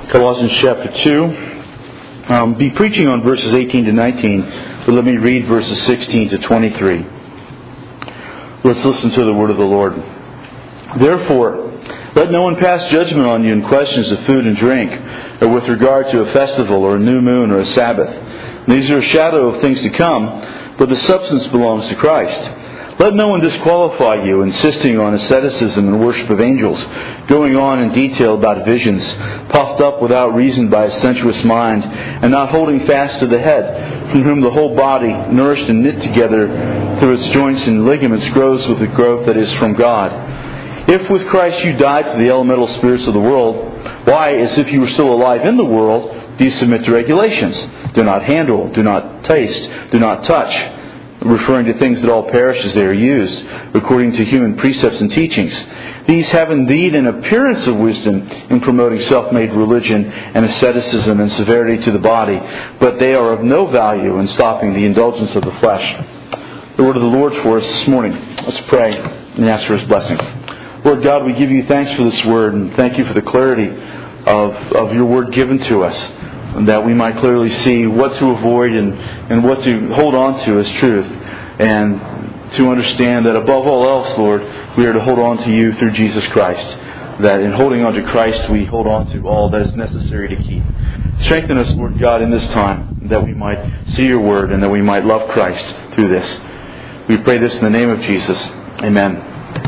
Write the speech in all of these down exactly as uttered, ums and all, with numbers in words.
Colossians chapter two. Um, be preaching on verses eighteen to nineteen, but let me read verses sixteen to twenty-three. Let's listen to the word of the Lord. Therefore, let no one pass judgment on you in questions of food and drink, or with regard to a festival, or a new moon, or a Sabbath. These are a shadow of things to come, but the substance belongs to Christ. Let no one disqualify you, insisting on asceticism and worship of angels, going on in detail about visions, puffed up without reason by a sensuous mind, and not holding fast to the head, from whom the whole body, nourished and knit together through its joints and ligaments, grows with the growth that is from God. If with Christ you died to the elemental spirits of the world, why, as if you were still alive in the world, do you submit to regulations? Do not handle, do not taste, do not touch, referring to things that all perish as they are used, according to human precepts and teachings. These have indeed an appearance of wisdom in promoting self-made religion and asceticism and severity to the body, but they are of no value in stopping the indulgence of the flesh. The word of the Lord for us this morning. Let's pray and ask for His blessing. Lord God, we give you thanks for this word, and thank you for the clarity of, of your word given to us, and that we might clearly see what to avoid and, and what to hold on to as truth. And to understand that above all else, Lord, we are to hold on to you through Jesus Christ. That in holding on to Christ, we hold on to all that is necessary to keep. Strengthen us, Lord God, in this time, that we might see your word and that we might love Christ through this. We pray this in the name of Jesus. Amen.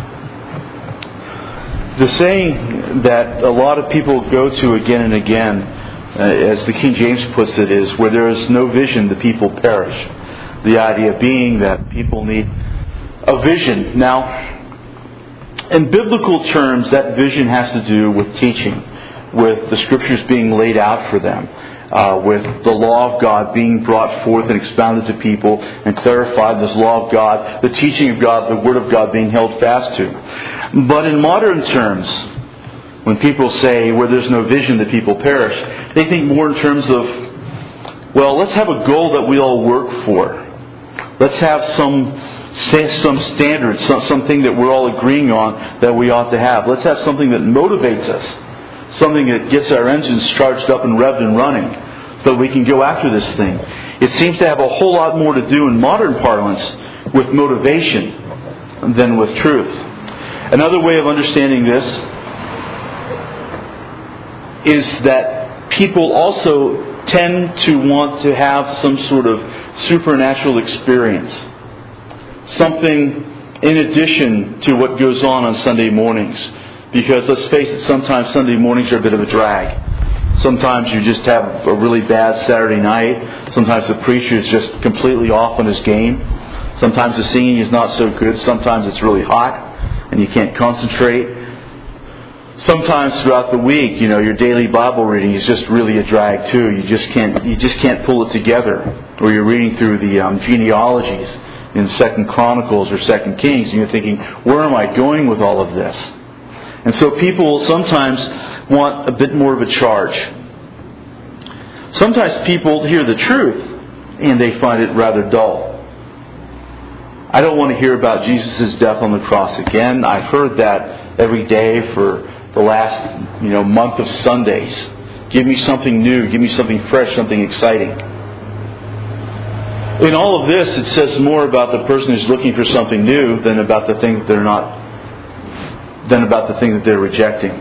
The saying that a lot of people go to again and again, uh, as the King James puts it, is where there is no vision, the people perish. The idea being that people need a vision. Now, in biblical terms, that vision has to do with teaching, with the Scriptures being laid out for them, uh, with the law of God being brought forth and expounded to people and clarified, this law of God, the teaching of God, the Word of God being held fast to. But in modern terms, when people say, where there's no vision, the people perish, they think more in terms of, well, let's have a goal that we all work for. Let's have some some standard, some, something that we're all agreeing on that we ought to have. Let's have something that motivates us, something that gets our engines charged up and revved and running, so we can go after this thing. It seems to have a whole lot more to do in modern parlance with motivation than with truth. Another way of understanding this is that people also tend to want to have some sort of supernatural experience. Something in addition to what goes on on Sunday mornings. Because let's face it, sometimes Sunday mornings are a bit of a drag. Sometimes you just have a really bad Saturday night. Sometimes the preacher is just completely off on his game. Sometimes the singing is not so good. Sometimes it's really hot and you can't concentrate. Sometimes throughout the week, you know, your daily Bible reading is just really a drag too. You just can't, you just can't pull it together. Or you're reading through the um, genealogies in Second Chronicles or Second Kings, and you're thinking, where am I going with all of this? And so people sometimes want a bit more of a charge. Sometimes people hear the truth and they find it rather dull. I don't want to hear about Jesus' death on the cross again. I've heard that every day for the last, you know, month of Sundays. Give me something new. Give me something fresh, something exciting. In all of this, it says more about the person who's looking for something new than about the thing that they're not, than about the thing that they're rejecting.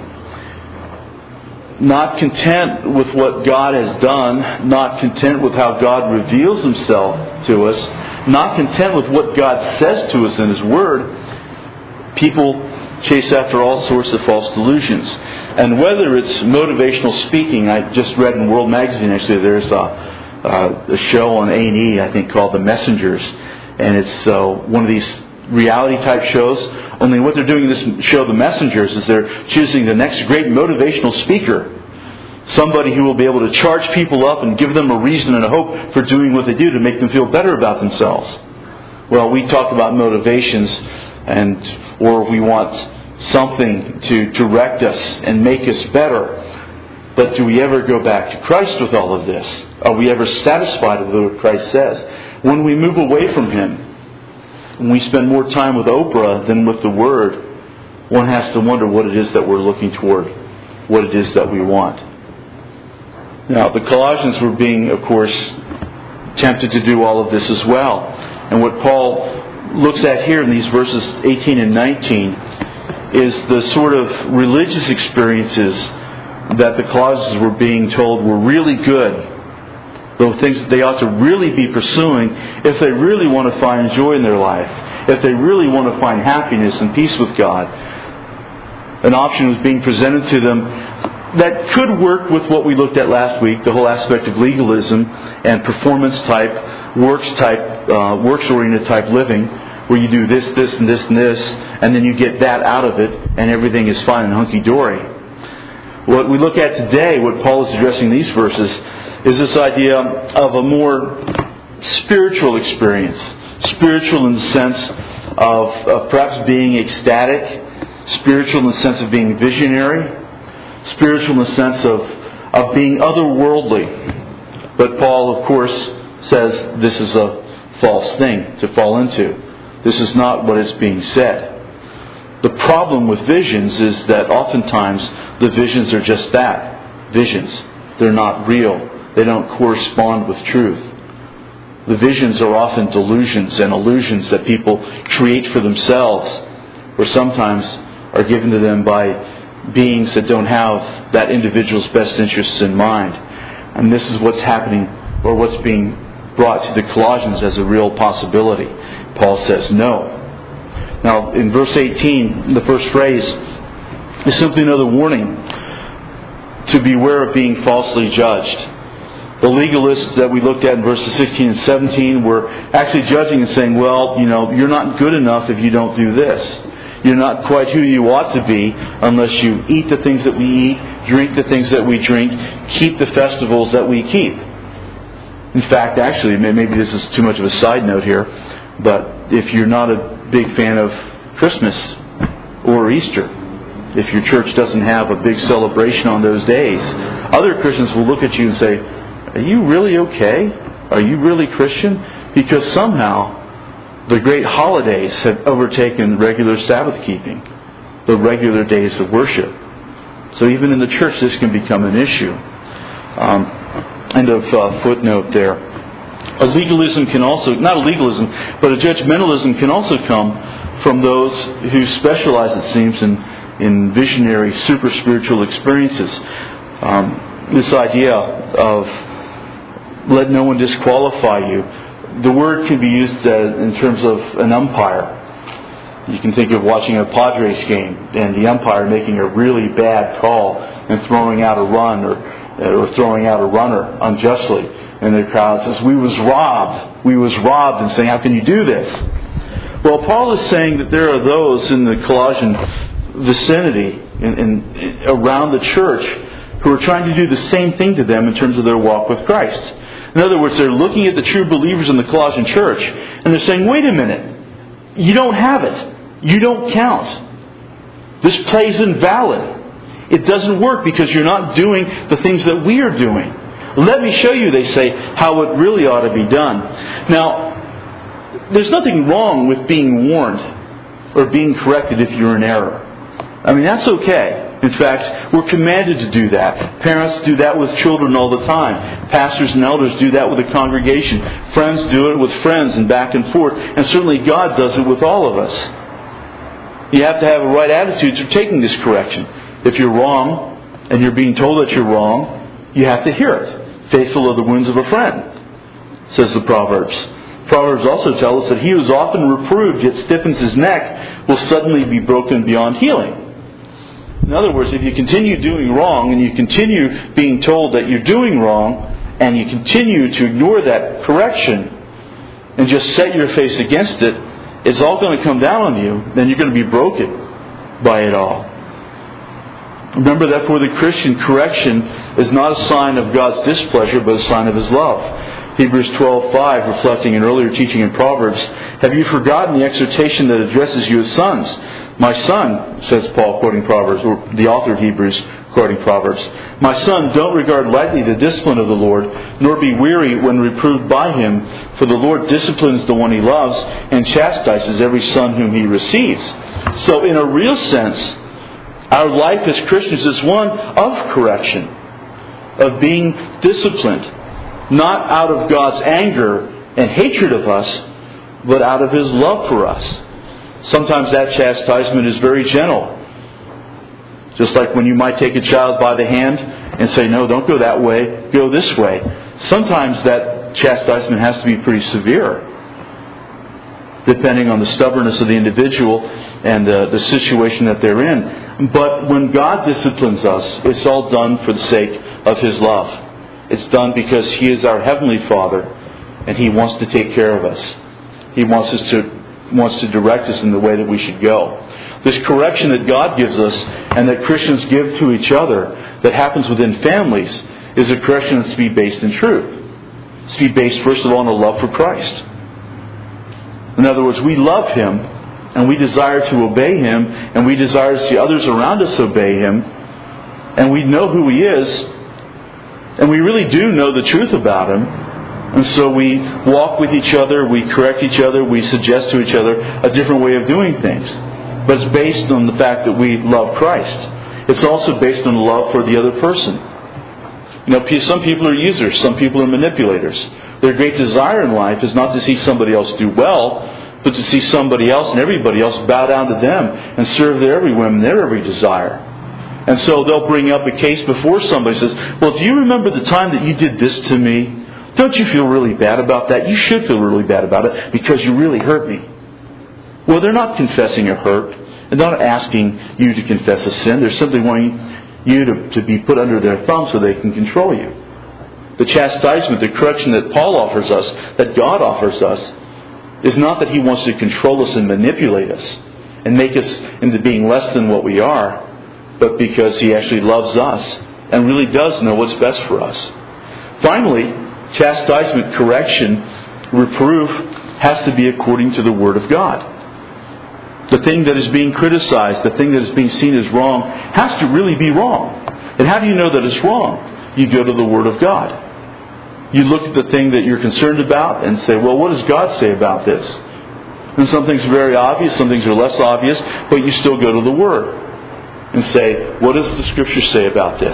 Not content with what God has done, not content with how God reveals Himself to us, not content with what God says to us in His Word, people chase after all sorts of false delusions. And whether it's motivational speaking, I just read in World Magazine, actually, there's a, a, a show on A and E, I think, called The Messengers. And it's uh, one of these reality-type shows. Only what they're doing in this show, The Messengers, is they're choosing the next great motivational speaker. Somebody who will be able to charge people up and give them a reason and a hope for doing what they do to make them feel better about themselves. Well, we talk about motivations, and or we want something to direct us and make us better. But do we ever go back to Christ with all of this? Are we ever satisfied with what Christ says? When we move away from Him, when we spend more time with Oprah than with the Word, one has to wonder what it is that we're looking toward, what it is that we want. Now, the Colossians were being, of course, tempted to do all of this as well. And what Paul looks at here in these verses eighteen and nineteen is the sort of religious experiences that the Colossians were being told were really good, the things that they ought to really be pursuing if they really want to find joy in their life, if they really want to find happiness and peace with God. An option was being presented to them that could work with what we looked at last week, the whole aspect of legalism and performance type, works type, uh, works-oriented type living, where you do this, this, and this, and this, and then you get that out of it, and everything is fine and hunky-dory. What we look at today, what Paul is addressing in these verses, is this idea of a more spiritual experience. Spiritual in the sense of, of perhaps being ecstatic, spiritual in the sense of being visionary, spiritual in the sense of, of being otherworldly. But Paul, of course, says this is a false thing to fall into. This is not what is being said. The problem with visions is that oftentimes the visions are just that, visions. They're not real. They don't correspond with truth. The visions are often delusions and illusions that people create for themselves, or sometimes are given to them by beings that don't have that individual's best interests in mind. And this is what's happening, or what's being brought to the Colossians as a real possibility. Paul says no. Now, in verse eighteen, the first phrase is simply another warning to beware of being falsely judged. The legalists that we looked at in verses sixteen and seventeen were actually judging and saying, well, you know, you're not good enough if you don't do this. You're not quite who you ought to be unless you eat the things that we eat, drink the things that we drink, keep the festivals that we keep. In fact, actually, maybe this is too much of a side note here, but if you're not a big fan of Christmas or Easter, if your church doesn't have a big celebration on those days, other Christians will look at you and say, are you really okay? Are you really Christian? Because somehow the great holidays have overtaken regular Sabbath keeping, the regular days of worship. So even in the church, this can become an issue. Um, end of uh, footnote there. A legalism can also, not a legalism, but a judgmentalism can also come from those who specialize, it seems, in, in visionary, super spiritual experiences. Um, this idea of let no one disqualify you. The word can be used uh, in terms of an umpire. You can think of watching a Padres game and the umpire making a really bad call and throwing out a run or or throwing out a runner unjustly. And the crowd says, we was robbed. We was robbed, and saying, how can you do this? Well, Paul is saying that there are those in the Colossian vicinity in, in, around the church who are trying to do the same thing to them in terms of their walk with Christ. In other words, they're looking at the true believers in the Colossian church and they're saying, wait a minute, you don't have it. You don't count. This play's invalid. It doesn't work because you're not doing the things that we are doing. Let me show you, they say, how it really ought to be done. Now, there's nothing wrong with being warned or being corrected if you're in error. I mean, that's okay. In fact, we're commanded to do that. Parents do that with children all the time. Pastors and elders do that with the congregation. Friends do it with friends and back and forth. And certainly God does it with all of us. You have to have a right attitude to taking this correction. If you're wrong and you're being told that you're wrong, you have to hear it. Faithful are the wounds of a friend, says the Proverbs. Proverbs also tell us that he who is often reproved yet stiffens his neck will suddenly be broken beyond healing. In other words, if you continue doing wrong and you continue being told that you're doing wrong and you continue to ignore that correction and just set your face against it, it's all going to come down on you. Then you're going to be broken by it all. Remember that for the Christian, correction is not a sign of God's displeasure, but a sign of His love. Hebrews twelve five, reflecting an earlier teaching in Proverbs, have you forgotten the exhortation that addresses you as sons? My son, says Paul, quoting Proverbs, or the author of Hebrews, quoting Proverbs, my son, don't regard lightly the discipline of the Lord, nor be weary when reproved by Him, for the Lord disciplines the one He loves and chastises every son whom He receives. So in a real sense, our life as Christians is one of correction. of being disciplined, not out of God's anger and hatred of us, but out of His love for us. Sometimes that chastisement is very gentle. Just like when you might take a child by the hand and say, no, don't go that way, go this way. Sometimes that chastisement has to be pretty severe, depending on the stubbornness of the individual and the, the situation that they're in. But when God disciplines us, it's all done for the sake of His love. It's done because He is our Heavenly Father, and He wants to take care of us. He wants us to wants to direct us in the way that we should go. This correction that God gives us and that Christians give to each other that happens within families is a correction that's to be based in truth. It's to be based, first of all, on a love for Christ. In other words, we love Him and we desire to obey Him, and we desire to see others around us obey Him, and we know who He is, and we really do know the truth about Him. And so we walk with each other, we correct each other, we suggest to each other a different way of doing things. But it's based on the fact that we love Christ. It's also based on love for the other person. You know, some people are users, some people are manipulators. Their great desire in life is not to see somebody else do well, but to see somebody else and everybody else bow down to them and serve their every whim and their every desire. And so they'll bring up a case before somebody says, well, do you remember the time that you did this to me? Don't you feel really bad about that? You should feel really bad about it because you really hurt me. Well, they're not confessing a hurt. They're not asking you to confess a sin. They're simply wanting you to, to be put under their thumb so they can control you. The chastisement, the correction that Paul offers us, that God offers us, is not that He wants to control us and manipulate us and make us into being less than what we are, but because He actually loves us and really does know what's best for us. Finally, chastisement, correction, reproof has to be according to the Word of God. The thing that is being criticized, the thing that is being seen as wrong, has to really be wrong. And how do you know that it's wrong? You go to the Word of God. You look at the thing that you're concerned about and say, well, what does God say about this? And some things are very obvious, some things are less obvious, but you still go to the Word and say, what does the Scripture say about this?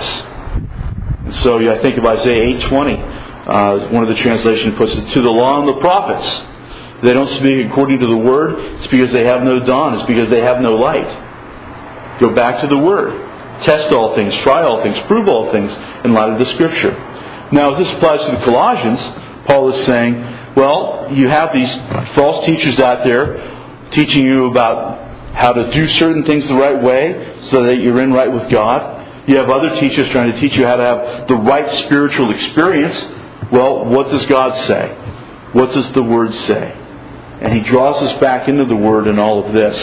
And so I think of Isaiah eight twenty. Uh, one of the translations puts it, to the law and the prophets. They don't speak according to the Word. It's because they have no dawn. It's because they have no light. Go back to the Word. Test all things. Try all things. Prove all things in light of the Scripture. Now, as this applies to the Colossians, Paul is saying, well, you have these false teachers out there teaching you about how to do certain things the right way so that you're in right with God. You have other teachers trying to teach you how to have the right spiritual experience. Well, what does God say? What does the Word say? And he draws us back into the Word in all of this.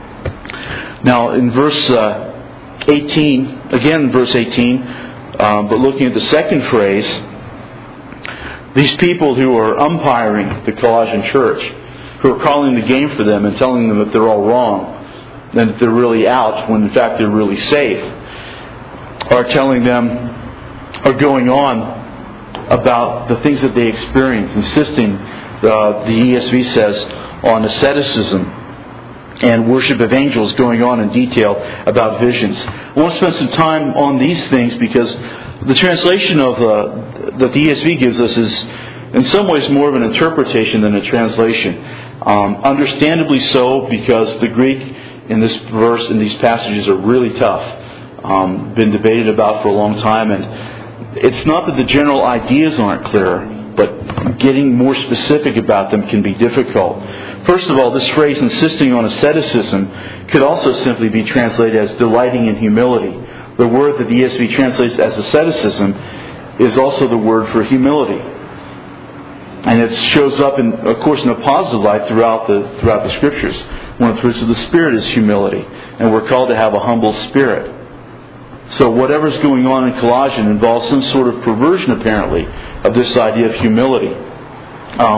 Now, in verse uh, eighteen, again verse eighteen, um, but looking at the second phrase, these people who are umpiring the Colossian church, who are calling the game for them and telling them that they're all wrong, and that they're really out when in fact they're really safe, are telling them, are going on about the things that they experience, insisting, uh, the E S V says, on asceticism and worship of angels, going on in detail about visions. I want to spend some time on these things because the translation of uh, that the E S V gives us is in some ways more of an interpretation than a translation. Um, understandably so, because the Greek in this verse, in these passages, are really tough. Um, been debated about for a long time, and it's not that the general ideas aren't clear, but getting more specific about them can be difficult. First of all, this phrase, insisting on asceticism, could also simply be translated as delighting in humility. The word that the E S V translates as asceticism is also the word for humility. And it shows up, in, of course, in a positive light throughout the throughout the Scriptures. One of the fruits of the Spirit is humility, and we're called to have a humble spirit. So whatever's going on in Colossians involves some sort of perversion, apparently, of this idea of humility. Um,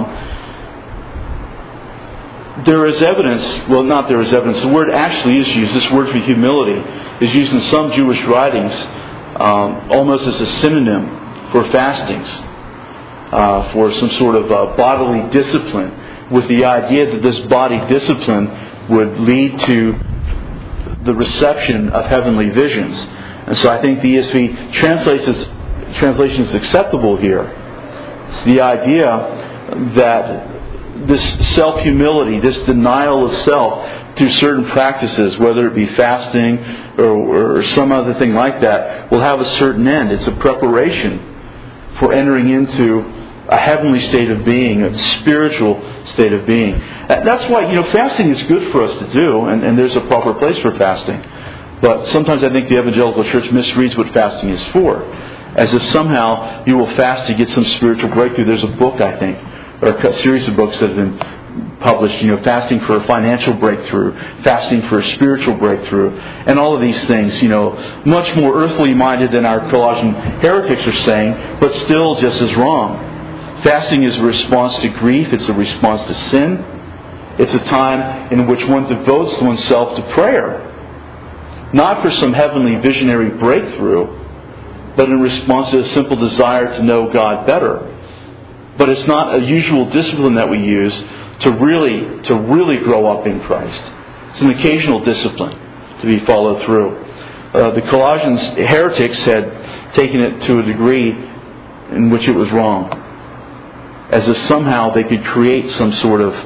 there is evidence, well, not there is evidence, the word actually is used, this word for humility is used in some Jewish writings um, almost as a synonym for fastings, uh, for some sort of uh, bodily discipline, with the idea that this body discipline would lead to the reception of heavenly visions. And so I think the E S V translates, translation is acceptable here. It's the idea that this self-humility, this denial of self through certain practices, whether it be fasting or, or some other thing like that, will have a certain end. It's a preparation for entering into a heavenly state of being, a spiritual state of being. That's why, you know, fasting is good for us to do, and, and there's a proper place for fasting. But sometimes I think the evangelical church misreads what fasting is for, as if somehow you will fast to get some spiritual breakthrough. There's a book, I think, or a series of books that have been published, you know, fasting for a financial breakthrough, fasting for a spiritual breakthrough, and all of these things, you know, much more earthly minded than our Colossian heretics are saying, but still just as wrong. Fasting is a response to grief. It's a response to sin. It's a time in which one devotes oneself to prayer. Not for some heavenly visionary breakthrough, but in response to a simple desire to know God better. But it's not a usual discipline that we use to really, to really grow up in Christ. It's an occasional discipline to be followed through. Uh, the Colossians heretics had taken it to a degree in which it was wrong, as if somehow they could create some sort of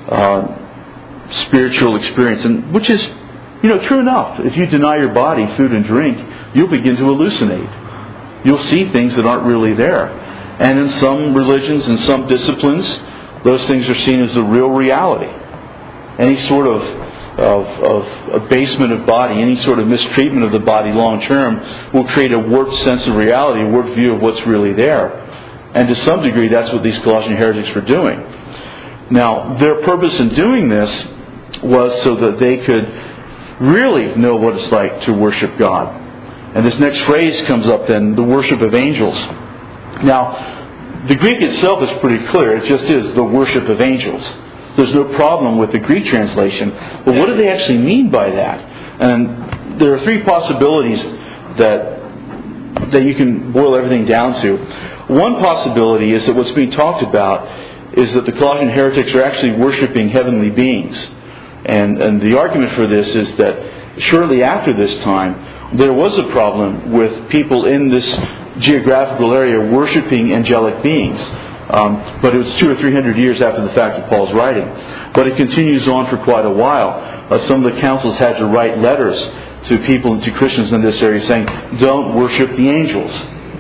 uh, spiritual experience, and which is, you know, true enough. If you deny your body food and drink, you'll begin to hallucinate. You'll see things that aren't really there. And in some religions and some disciplines, those things are seen as the real reality. Any sort of, of, of abasement of body, any sort of mistreatment of the body long term will create a warped sense of reality, a warped view of what's really there. And to some degree, that's what these Colossian heretics were doing. Now, their purpose in doing this was so that they could really know what it's like to worship God. And this next phrase comes up then, the worship of angels. Now, the Greek itself is pretty clear. It just is the worship of angels. There's no problem with the Greek translation. But what do they actually mean by that? And there are three possibilities that, that you can boil everything down to. One possibility is that what's being talked about is that the Colossian heretics are actually worshiping heavenly beings. And, and the argument for this is that shortly after this time, there was a problem with people in this geographical area worshiping angelic beings. Um, but it was two or three hundred years after the fact of Paul's writing. But it continues on for quite a while. Uh, some of the councils had to write letters to people, to Christians in this area saying, don't worship the angels.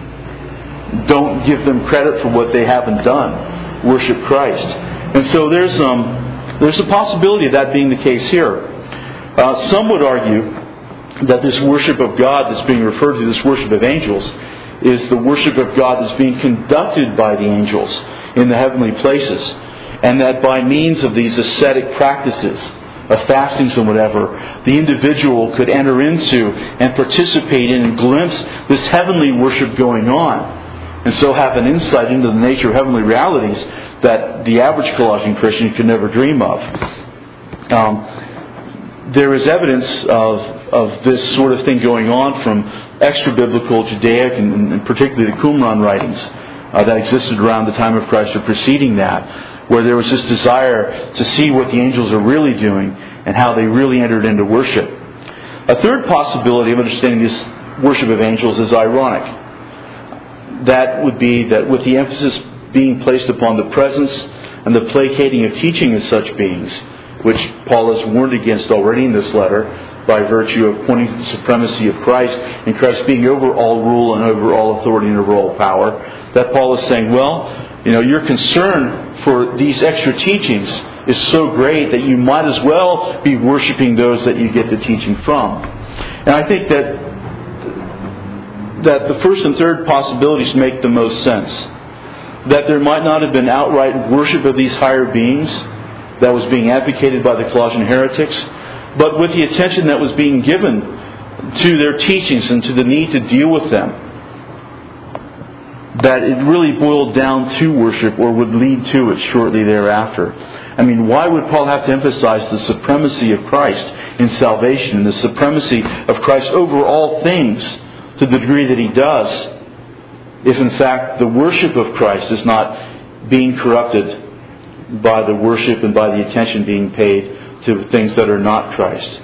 Don't give them credit for what they haven't done. Worship Christ. And so there's um, there's a possibility of that being the case here. Uh, some would argue that this worship of God that's being referred to, this worship of angels, is the worship of God that's being conducted by the angels in the heavenly places. And that by means of these ascetic practices, of fastings and whatever, the individual could enter into and participate in and glimpse this heavenly worship going on. And so have an insight into the nature of heavenly realities that the average Colossian Christian could never dream of. Um, there is evidence of, of this sort of thing going on from extra-biblical Judaic and, and particularly the Qumran writings uh, that existed around the time of Christ or preceding that, where there was this desire to see what the angels are really doing and how they really entered into worship. A third possibility of understanding this worship of angels is ironic. That would be that with the emphasis being placed upon the presence and the placating of teaching of such beings, which Paul has warned against already in this letter by virtue of pointing to the supremacy of Christ and Christ being over all rule and over all authority and over all power, that Paul is saying, well, you know, your concern for these extra teachings is so great that you might as well be worshiping those that you get the teaching from. And I think that that the first and third possibilities make the most sense. That there might not have been outright worship of these higher beings that was being advocated by the Colossian heretics, but with the attention that was being given to their teachings and to the need to deal with them, that it really boiled down to worship or would lead to it shortly thereafter. I mean, why would Paul have to emphasize the supremacy of Christ in salvation and the supremacy of Christ over all things to the degree that he does, if in fact the worship of Christ is not being corrupted by the worship and by the attention being paid to things that are not Christ?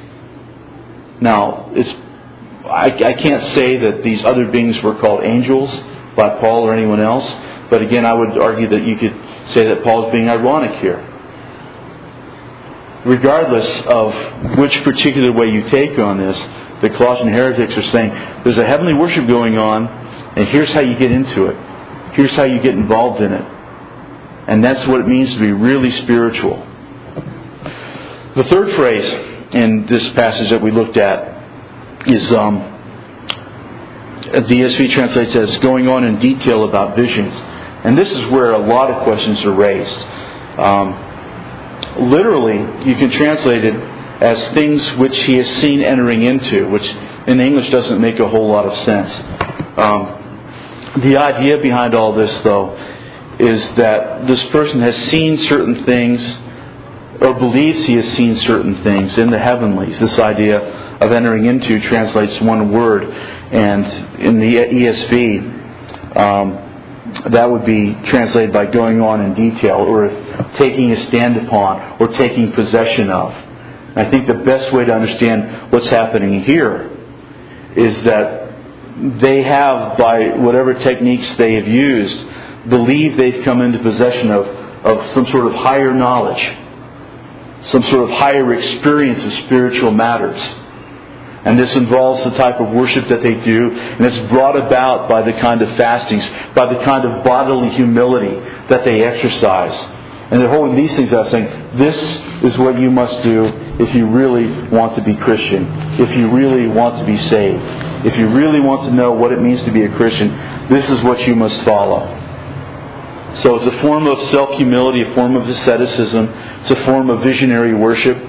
Now, it's I, I can't say that these other beings were called angels by Paul or anyone else. But again, I would argue that you could say that Paul is being ironic here. Regardless of which particular way you take on this, the Colossian heretics are saying there's a heavenly worship going on, and here's how you get into it. Here's how you get involved in it. And that's what it means to be really spiritual. The third phrase in this passage that we looked at is um, the E S V translates as going on in detail about visions. And this is where a lot of questions are raised. Um, literally, you can translate it as things which he has seen entering into, which in English doesn't make a whole lot of sense. Um, the idea behind all this, though, is that this person has seen certain things, or believes he has seen certain things in the heavenlies. This idea of entering into translates one word, and in the E S V, um, that would be translated by going on in detail, or taking a stand upon, or taking possession of. And I think the best way to understand what's happening here is that they have, by whatever techniques they have used, believe they've come into possession of, of some sort of higher knowledge, some sort of higher experience of spiritual matters. And this involves the type of worship that they do, and it's brought about by the kind of fastings, by the kind of bodily humility that they exercise. And they're holding these things out, saying, this is what you must do if you really want to be Christian, if you really want to be saved, if you really want to know what it means to be a Christian, this is what you must follow. So it's a form of self-humility, a form of asceticism, it's a form of visionary worship.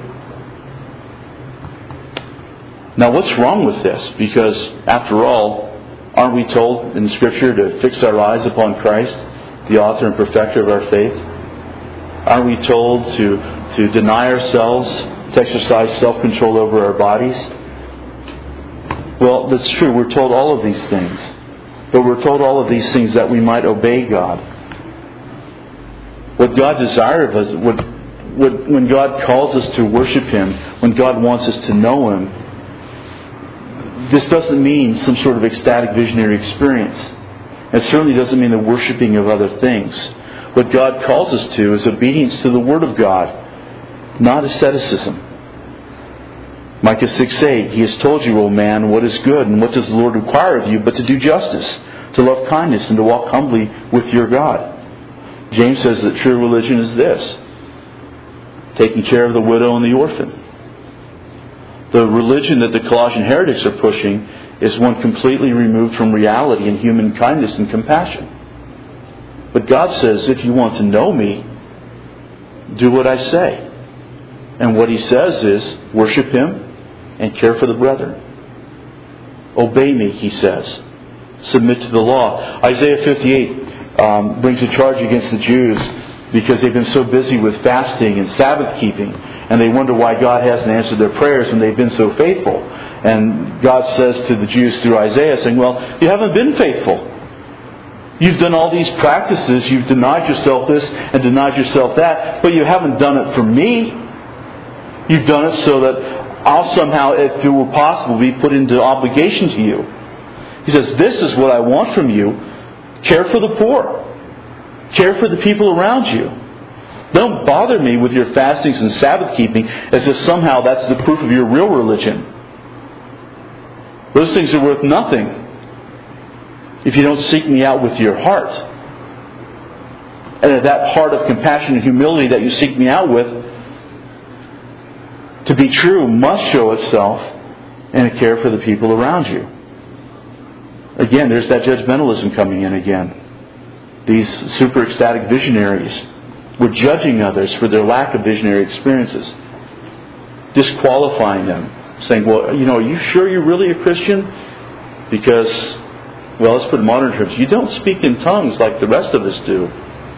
Now, what's wrong with this? Because, after all, aren't we told in the Scripture to fix our eyes upon Christ, the author and perfecter of our faith? Aren't we told to, to deny ourselves, to exercise self-control over our bodies? Well, that's true. We're told all of these things. But we're told all of these things that we might obey God. What God desires of us, what, what, when God calls us to worship Him, when God wants us to know Him, this doesn't mean some sort of ecstatic visionary experience. It certainly doesn't mean the worshiping of other things. What God calls us to is obedience to the Word of God, not asceticism. Micah six eight, He has told you, O man, what is good, and what does the Lord require of you but to do justice, to love kindness, and to walk humbly with your God. James says that true religion is this: taking care of the widow and the orphan. The religion that the Colossian heretics are pushing is one completely removed from reality and human kindness and compassion. But God says, if you want to know me, do what I say. And what He says is, worship Him and care for the brethren. Obey me, He says. Submit to the law. Isaiah fifty-eight um, brings a charge against the Jews because they've been so busy with fasting and Sabbath keeping, and they wonder why God hasn't answered their prayers when they've been so faithful. And God says to the Jews through Isaiah, saying, well, you haven't been faithful. You've done all these practices, you've denied yourself this and denied yourself that, but you haven't done it for me. You've done it so that I'll somehow, if it were possible, be put into obligation to you. He says, this is what I want from you. Care for the poor. Care for the people around you. Don't bother me with your fastings and Sabbath keeping as if somehow that's the proof of your real religion. Those things are worth nothing if you don't seek me out with your heart. And that heart of compassion and humility that you seek me out with, to be true, must show itself in a care for the people around you. Again, there's that judgmentalism coming in again. These super ecstatic visionaries were judging others for their lack of visionary experiences, disqualifying them, saying, well, you know, are you sure you're really a Christian? Because, well, let's put it in modern terms, you don't speak in tongues like the rest of us do.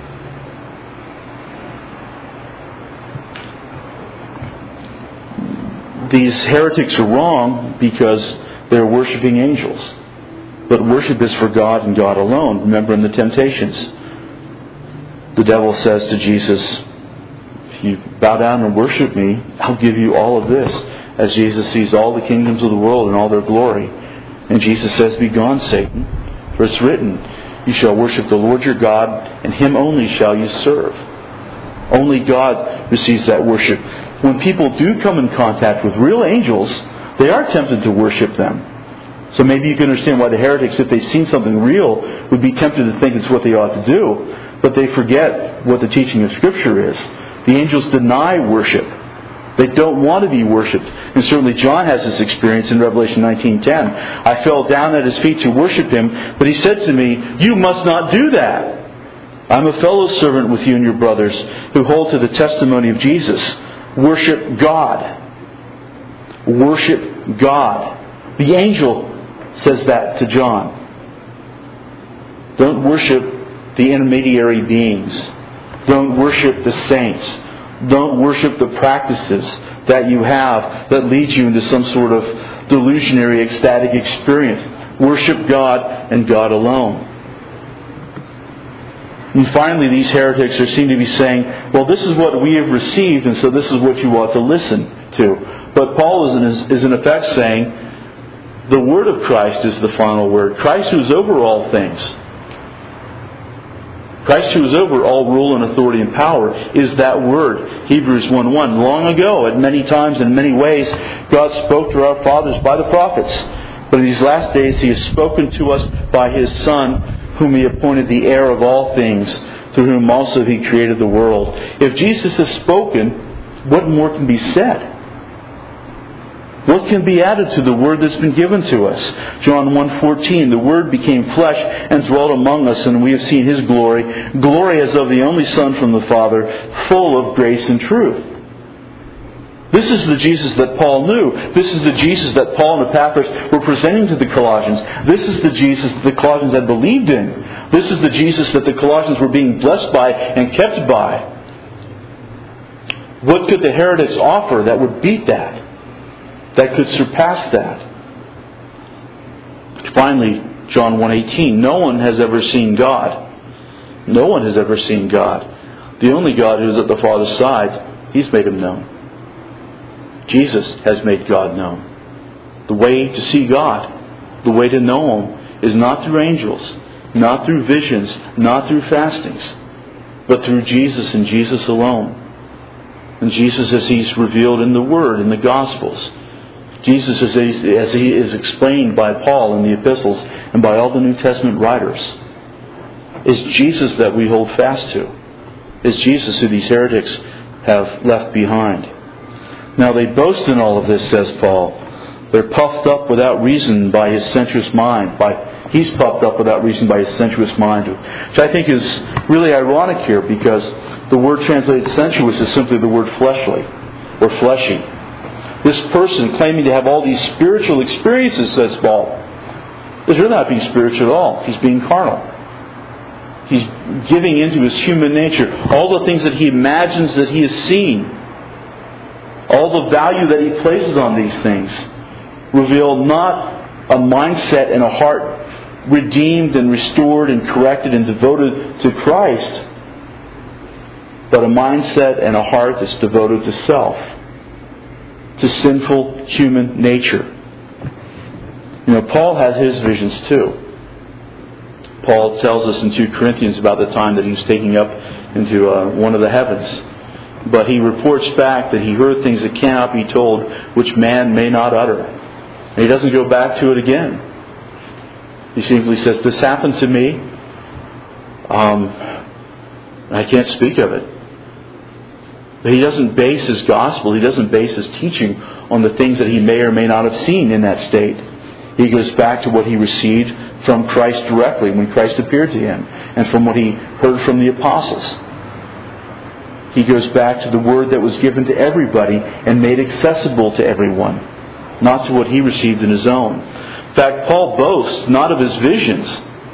These heretics are wrong because they're worshiping angels. But worship is for God and God alone. Remember in the temptations, the devil says to Jesus, if you bow down and worship me, I'll give you all of this. As Jesus sees all the kingdoms of the world and all their glory. And Jesus says, be gone, Satan. For it's written, You shall worship the Lord your God, and Him only shall you serve. Only God receives that worship. When people do come in contact with real angels, they are tempted to worship them. So maybe you can understand why the heretics, if they've seen something real, would be tempted to think it's what they ought to do. But they forget what the teaching of Scripture is. The angels deny worship. They don't want to be worshipped. And certainly John has this experience in Revelation nineteen ten. I fell down at His feet to worship Him, but He said to me, "You must not do that. I'm a fellow servant with you and your brothers who hold to the testimony of Jesus. Worship God." Worship God. The angel says that to John. Don't worship the intermediary beings. Don't worship the saints. Don't worship the practices that you have that lead you into some sort of delusionary, ecstatic experience. Worship God and God alone. And finally, these heretics are seen to be saying, well, this is what we have received, and so this is what you ought to listen to. But Paul is in, is in effect saying, the word of Christ is the final word. Christ who is over all things. Christ who is over all rule and authority and power is that word. Hebrews one one. Long ago, at many times and in many ways, God spoke to our fathers by the prophets. But in these last days He has spoken to us by His Son, whom He appointed the heir of all things, through whom also He created the world. If Jesus has spoken, what more can be said? What can be added to the Word that's been given to us? John one fourteen, the Word became flesh and dwelt among us, and we have seen His glory, glory as of the only Son from the Father, full of grace and truth. This is the Jesus that Paul knew. This is the Jesus that Paul and Epaphras were presenting to the Colossians. This is the Jesus that the Colossians had believed in. This is the Jesus that the Colossians were being blessed by and kept by. What could the heretics offer that would beat that? That could surpass that? Finally, John one eighteen, no one has ever seen God. No one has ever seen God. The only God who is at the Father's side, He's made Him known. Jesus has made God known. The way to see God, the way to know Him, is not through angels, not through visions, not through fastings, but through Jesus and Jesus alone. And Jesus as He's revealed in the Word, in the Gospels. Jesus as he, as he is explained by Paul in the epistles and by all the New Testament writers. Is Jesus that we hold fast to. Is Jesus who these heretics have left behind. Now they boast in all of this, says Paul. They're puffed up without reason by his sensuous mind. By He's puffed up without reason by his sensuous mind. Which I think is really ironic here, because the word translated sensuous is simply the word fleshly or fleshy. This person claiming to have all these spiritual experiences, says Paul, is really not being spiritual at all. He's being carnal. He's giving into his human nature. All the things that he imagines that he has seen, all the value that he places on these things, reveal not a mindset and a heart redeemed and restored and corrected and devoted to Christ, but a mindset and a heart that's devoted to self, to sinful human nature. You know, Paul had his visions too. Paul tells us in Second Corinthians about the time that he was taking up into uh, one of the heavens. But he reports back that he heard things that cannot be told, which man may not utter. And he doesn't go back to it again. He simply says, this happened to me. Um, I can't speak of it. But he doesn't base his gospel, he doesn't base his teaching on the things that he may or may not have seen in that state. He goes back to what he received from Christ directly when Christ appeared to him, and from what he heard from the apostles. He goes back to the word that was given to everybody and made accessible to everyone, not to what he received in his own. In fact, Paul boasts not of his visions,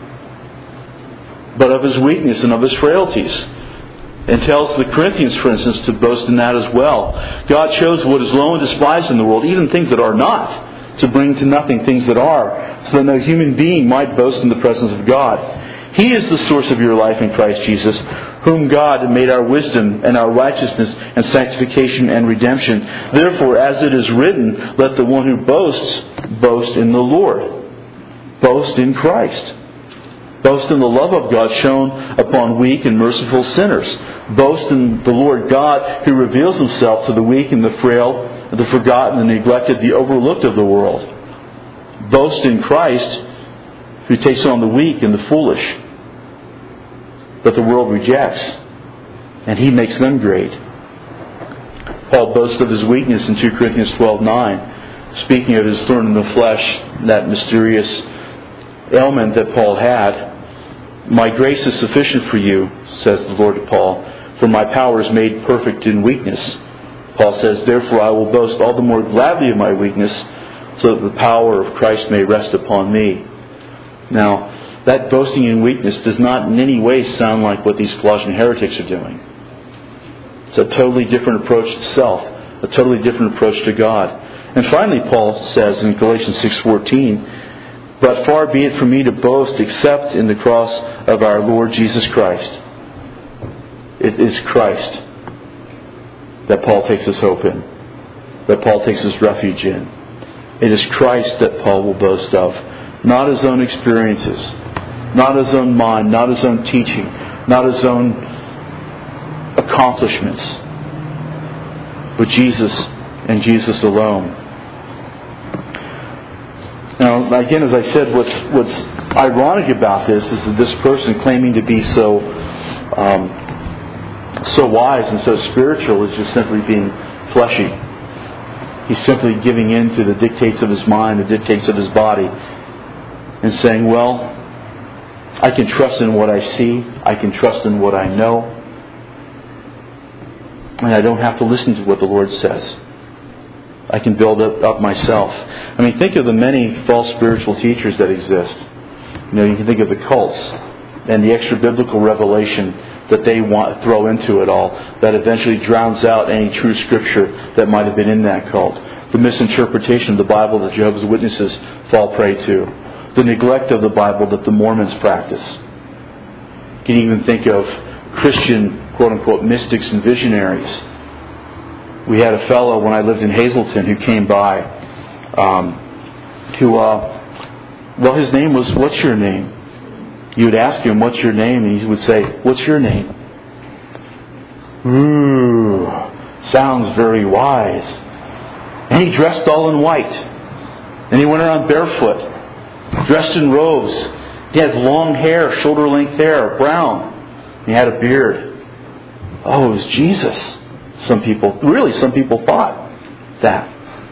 but of his weakness and of his frailties. And tells the Corinthians, for instance, to boast in that as well. God chose what is low and despised in the world, even things that are not, to bring to nothing things that are, so that no human being might boast in the presence of God. He is the source of your life in Christ Jesus, whom God made our wisdom and our righteousness and sanctification and redemption. Therefore, as it is written, let the one who boasts, boast in the Lord. Boast in Christ. Boast in the love of God shown upon weak and merciful sinners. Boast in the Lord God who reveals Himself to the weak and the frail, the forgotten, the neglected, the overlooked of the world. Boast in Christ who takes on the weak and the foolish that the world rejects, and He makes them great. Paul boasts of his weakness in two Corinthians twelve nine, speaking of his thorn in the flesh, that mysterious ailment that Paul had. My grace is sufficient for you, says the Lord to Paul, for my power is made perfect in weakness. Paul says, therefore I will boast all the more gladly of my weakness, so that the power of Christ may rest upon me. Now, that boasting in weakness does not in any way sound like what these Colossian heretics are doing. It's a totally different approach to self, a totally different approach to God. And finally, Paul says in Galatians six fourteen, but far be it from me to boast except in the cross of our Lord Jesus Christ. It is Christ that Paul takes his hope in, that Paul takes his refuge in. It is Christ that Paul will boast of, not his own experiences, not his own mind, not his own teaching, not his own accomplishments, but Jesus and Jesus alone. Now, again, as I said, what's what's ironic about this is that this person claiming to be so um, so wise and so spiritual is just simply being fleshy. He's simply giving in to the dictates of his mind, the dictates of his body, and saying, well, I can trust in what I see, I can trust in what I know, and I don't have to listen to what the Lord says. I can build it up myself. I mean, think of the many false spiritual teachers that exist. You know, you can think of the cults and the extra biblical revelation that they want to throw into it all, that eventually drowns out any true scripture that might have been in that cult. The misinterpretation of the Bible that Jehovah's Witnesses fall prey to. The neglect of the Bible that the Mormons practice. You can even think of Christian, quote-unquote, mystics and visionaries. We had a fellow when I lived in Hazleton who came by, um, who, uh, well, his name was, what's your name? You would ask him, what's your name? And he would say, what's your name? Ooh, sounds very wise. And he dressed all in white. And he went around barefoot, dressed in robes. He had long hair, shoulder-length hair, brown. He had a beard. Oh, it was Jesus. Some people, really some people thought that.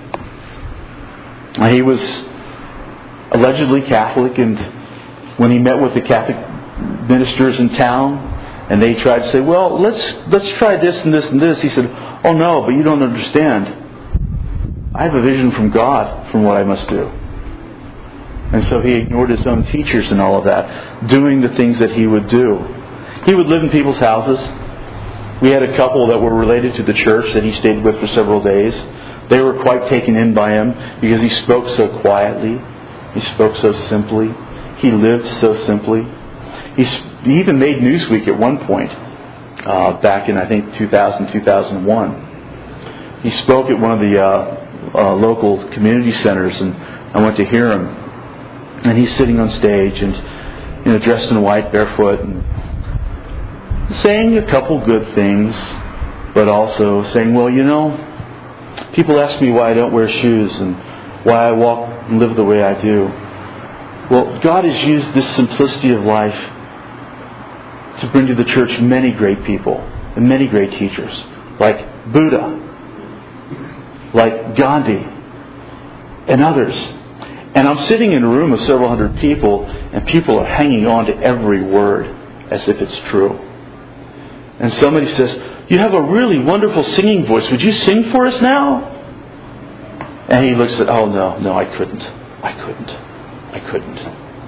He was allegedly Catholic, and when he met with the Catholic ministers in town, and they tried to say, well, let's let's try this and this and this, he said, oh no, but you don't understand. I have a vision from God from what I must do. And so he ignored his own teachers and all of that, doing the things that he would do. He would live in people's houses. We had a couple that were related to the church that he stayed with for several days. They were quite taken in by him because he spoke so quietly. He spoke so simply. He lived so simply. He, he even made Newsweek at one point, uh, back in, I think, two thousand, two thousand one. He spoke at one of the uh, uh, local community centers, and I went to hear him. And he's sitting on stage and, you know, dressed in white, barefoot, and saying a couple good things, but also saying, well, you know, people ask me why I don't wear shoes and why I walk and live the way I do. Well, God has used this simplicity of life to bring to the church many great people and many great teachers, like Buddha, like Gandhi, and others. And I'm sitting in a room of several hundred people, and people are hanging on to every word as if it's true. And somebody says, you have a really wonderful singing voice. Would you sing for us now? And he looks at, oh no, no, I couldn't. I couldn't. I couldn't.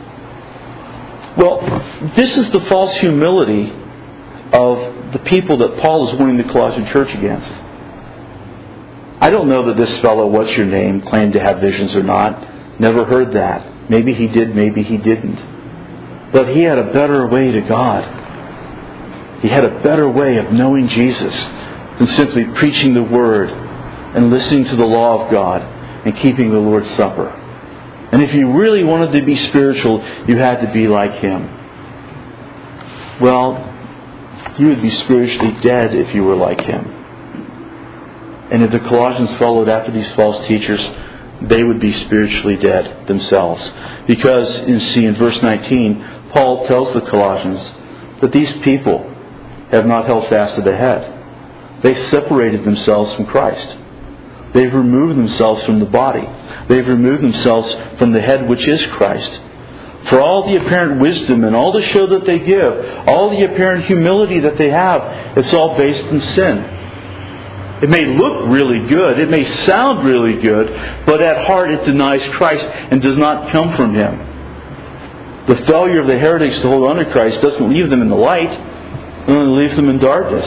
Well, this is the false humility of the people that Paul is warning the Colossian church against. I don't know that this fellow, what's your name, claimed to have visions or not. Never heard that. Maybe he did, maybe he didn't. But he had a better way to God. He had a better way of knowing Jesus than simply preaching the Word and listening to the law of God and keeping the Lord's Supper. And if you really wanted to be spiritual, you had to be like him. well, you would be spiritually dead if you were like him. And if the Colossians followed after these false teachers, they would be spiritually dead themselves. Because, you see, in verse nineteen, Paul tells the Colossians that these people have not held fast to the head. They've separated themselves from Christ. They've removed themselves from the body. They've removed themselves from the head, which is Christ. For all the apparent wisdom and all the show that they give, all the apparent humility that they have, it's all based in sin. It may look really good, it may sound really good, but at heart it denies Christ and does not come from Him. The failure of the heretics to hold on to Christ doesn't leave them in the light, it only leaves them in darkness.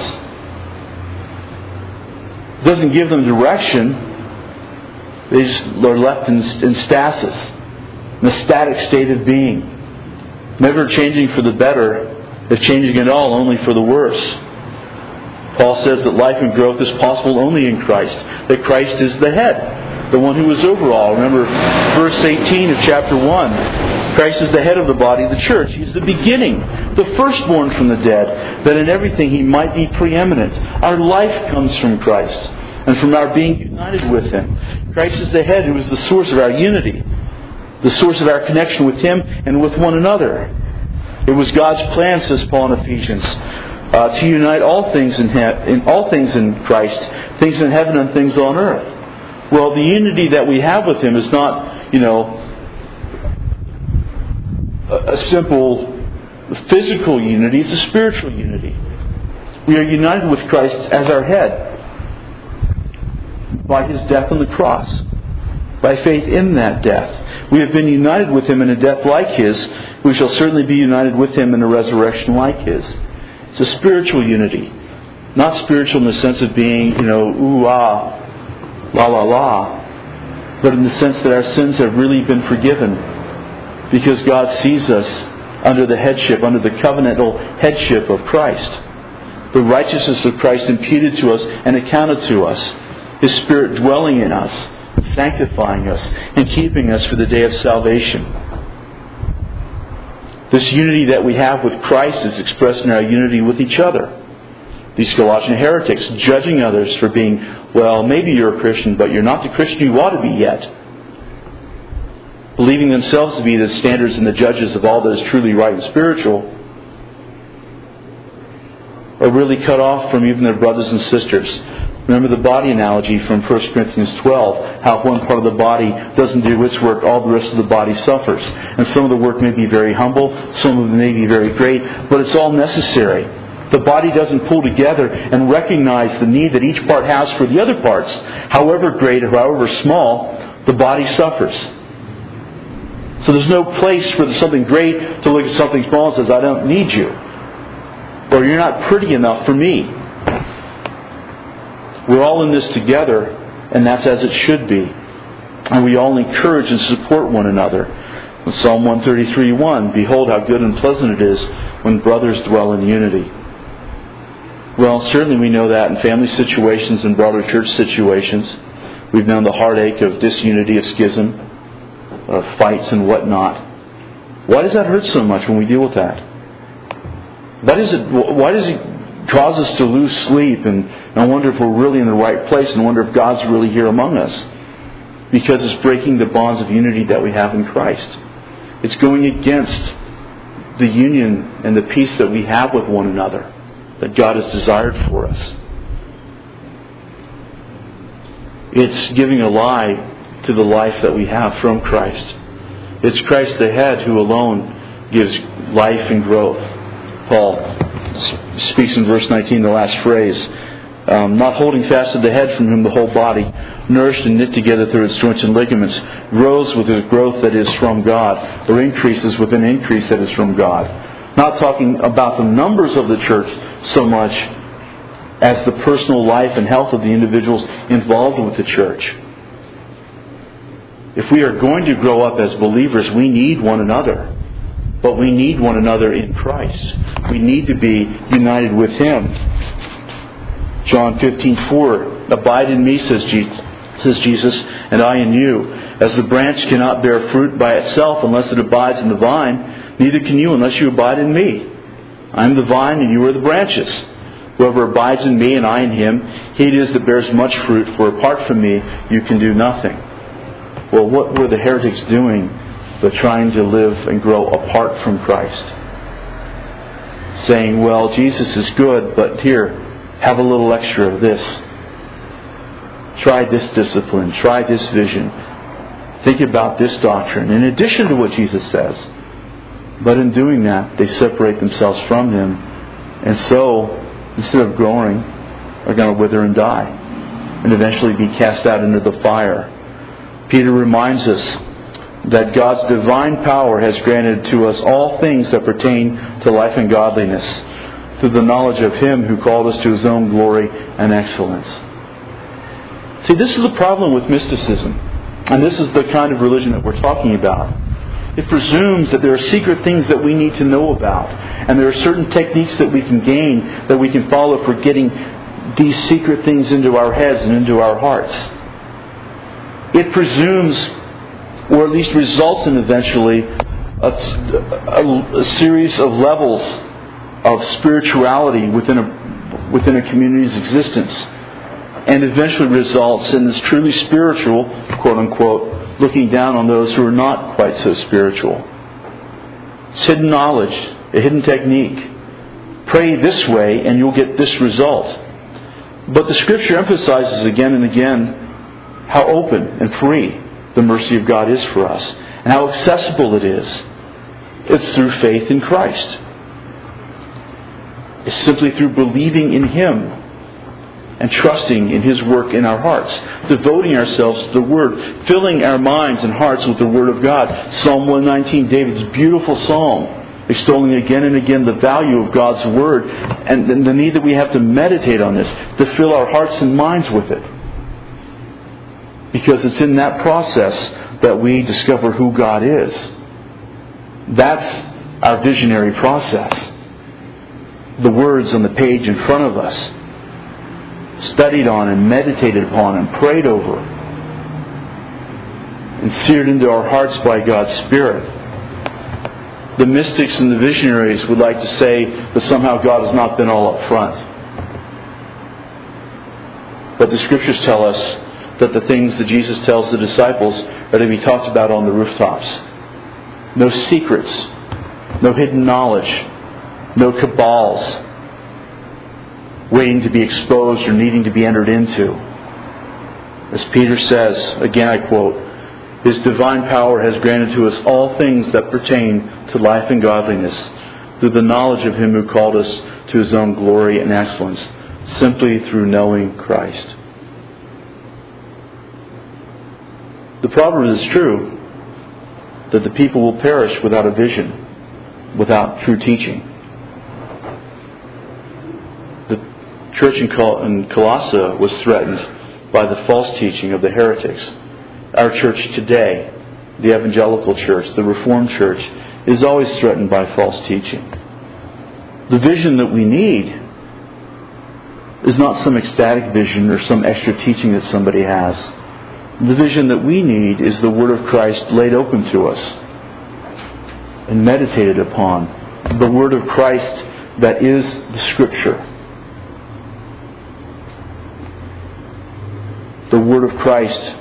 It doesn't give them direction. They just are left in, in stasis, in a static state of being. Never changing for the better, if changing at all, only for the worse. Paul says that life and growth is possible only in Christ. That Christ is the head, the one who is over all. Remember verse eighteen of chapter one. Christ is the head of the body, the church. He's the beginning, the firstborn from the dead, that in everything He might be preeminent. Our life comes from Christ and from our being united with Him. Christ is the head who is the source of our unity, the source of our connection with Him and with one another. It was God's plan, says Paul in Ephesians, uh, to unite all things in, he- in all things in Christ, things in heaven and things on earth. Well, the unity that we have with Him is not, you know, a, a simple physical unity. It's a spiritual unity. We are united with Christ as our head by His death on the cross. By faith in that death. We have been united with Him in a death like His. We shall certainly be united with Him in a resurrection like His. It's a spiritual unity. Not spiritual in the sense of being, you know, ooh, ah, la, la, la. But in the sense that our sins have really been forgiven. Because God sees us under the headship, under the covenantal headship of Christ. The righteousness of Christ imputed to us and accounted to us. His Spirit dwelling in us, sanctifying us, and keeping us for the day of salvation. This unity that we have with Christ is expressed in our unity with each other. These Colossian heretics judging others for being, well, maybe you're a Christian, but you're not the Christian you ought to be yet. Believing themselves to be the standards and the judges of all that is truly right and spiritual, are really cut off from even their brothers and sisters. Remember the body analogy from First Corinthians twelve, how one part of the body doesn't do its work, all the rest of the body suffers. And some of the work may be very humble, some of it may be very great, but it's all necessary. The body doesn't pull together and recognize the need that each part has for the other parts. However great or however small, the body suffers. So there's no place for something great to look at something small and says, I don't need you. Or you're not pretty enough for me. We're all in this together, and that's as it should be. And we all encourage and support one another. In Psalm one thirty-three one, behold how good and pleasant it is when brothers dwell in unity. Well, certainly we know that in family situations and broader church situations. We've known the heartache of disunity, of schism, of fights and whatnot. Why does that hurt so much when we deal with that? Why does it, why does it cause us to lose sleep and, and wonder if we're really in the right place and wonder if God's really here among us? Because it's breaking the bonds of unity that we have in Christ. It's going against the union and the peace that we have with one another that God has desired for us. It's giving a lie to the life that we have from Christ. It's Christ the head who alone gives life and growth. Paul speaks in verse nineteen, the last phrase, um, not holding fast to the head from whom the whole body, nourished and knit together through its joints and ligaments, grows with the growth that is from God, or increases with an increase that is from God. Not talking about the numbers of the church so much as the personal life and health of the individuals involved with the church. If we are going to grow up as believers, we need one another. But we need one another in Christ. We need to be united with Him. John fifteen four, abide in me, says Jesus, and I in you. As the branch cannot bear fruit by itself unless it abides in the vine, neither can you unless you abide in me. I am the vine and you are the branches. Whoever abides in me and I in him, he it is that bears much fruit, for apart from me you can do nothing. Well, what were the heretics doing but trying to live and grow apart from Christ? Saying, well, Jesus is good, but here, have a little extra of this. Try this discipline. Try this vision. Think about this doctrine, in addition to what Jesus says. But in doing that, they separate themselves from Him. And so, instead of growing, are going to wither and die. And eventually be cast out into the fire. Peter reminds us that God's divine power has granted to us all things that pertain to life and godliness, through the knowledge of Him who called us to His own glory and excellence. See, this is the problem with mysticism. And this is the kind of religion that we're talking about. It presumes that there are secret things that we need to know about. And there are certain techniques that we can gain, that we can follow for getting these secret things into our heads and into our hearts. It presumes, or at least results in eventually, a, a, a series of levels of spirituality within a, within a community's existence. And eventually results in this truly spiritual, quote unquote, looking down on those who are not quite so spiritual. It's hidden knowledge, a hidden technique. Pray this way and you'll get this result. But the Scripture emphasizes again and again how open and free the mercy of God is for us, and how accessible it is. It's through faith in Christ. It's simply through believing in Him and trusting in His work in our hearts, devoting ourselves to the Word, filling our minds and hearts with the Word of God. Psalm one nineteen, David's beautiful psalm, extolling again and again the value of God's Word and the need that we have to meditate on this, to fill our hearts and minds with it. Because it's in that process that we discover who God is. That's our visionary process. The words on the page in front of us, studied on and meditated upon and prayed over, and seared into our hearts by God's Spirit. The mystics and the visionaries would like to say that somehow God has not been all up front. But the Scriptures tell us that the things that Jesus tells the disciples are to be talked about on the rooftops. No secrets, no hidden knowledge, no cabals waiting to be exposed or needing to be entered into. As Peter says, again I quote, His divine power has granted to us all things that pertain to life and godliness, through the knowledge of Him who called us to His own glory and excellence, simply through knowing Christ. The proverb is true, that the people will perish without a vision, without true teaching. The church in Colossae was threatened by the false teaching of the heretics. Our church today, the evangelical church, the Reformed church, is always threatened by false teaching. The vision that we need is not some ecstatic vision or some extra teaching that somebody has. The vision that we need is the Word of Christ laid open to us and meditated upon. The Word of Christ that is the Scripture. The Word of Christ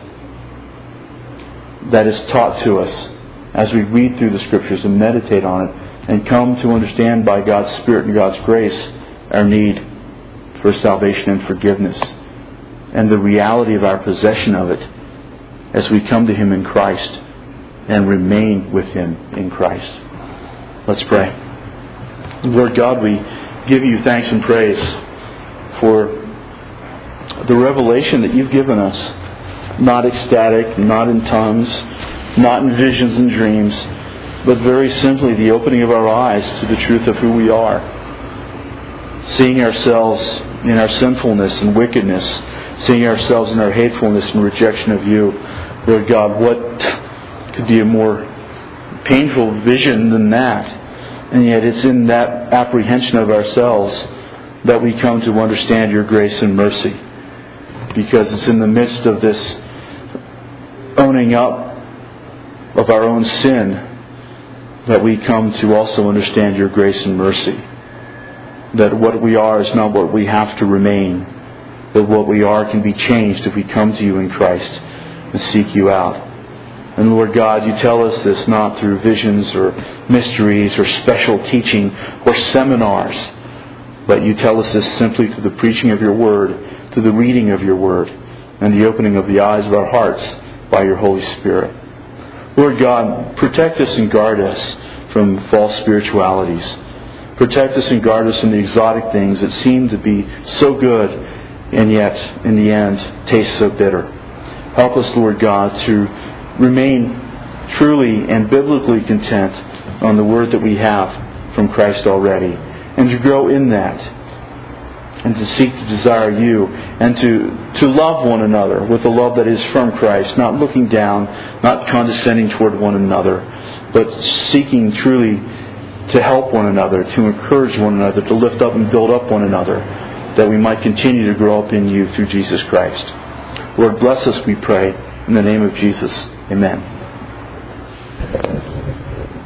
that is taught to us as we read through the Scriptures and meditate on it and come to understand by God's Spirit and God's grace our need for salvation and forgiveness and the reality of our possession of it as we come to Him in Christ and remain with Him in Christ. Let's pray. Lord God, we give You thanks and praise for the revelation that You've given us. Not ecstatic, not in tongues, not in visions and dreams, but very simply the opening of our eyes to the truth of who we are. Seeing ourselves in our sinfulness and wickedness, seeing ourselves in our hatefulness and rejection of You. Lord God, what could be a more painful vision than that? And yet it's in that apprehension of ourselves that we come to understand Your grace and mercy. Because it's in the midst of this owning up of our own sin that we come to also understand Your grace and mercy. that what we are is not what we have to remain, that what we are can be changed if we come to you in Christ and seek you out. And Lord God, you tell us this not through visions or mysteries or special teaching or seminars, but you tell us this simply through the preaching of your word, through the reading of your word, and the opening of the eyes of our hearts by your Holy Spirit. Lord God, protect us and guard us from false spiritualities. Protect us and guard us from the exotic things that seem to be so good and yet, in the end, taste so bitter. Help us, Lord God, to remain truly and biblically content on the word that we have from Christ already, and to grow in that, and to seek to desire you, and to, to love one another with a love that is from Christ, not looking down, not condescending toward one another, but seeking truly to help one another, to encourage one another, to lift up and build up one another, that we might continue to grow up in you through Jesus Christ. Lord, bless us, we pray, in the name of Jesus. Amen.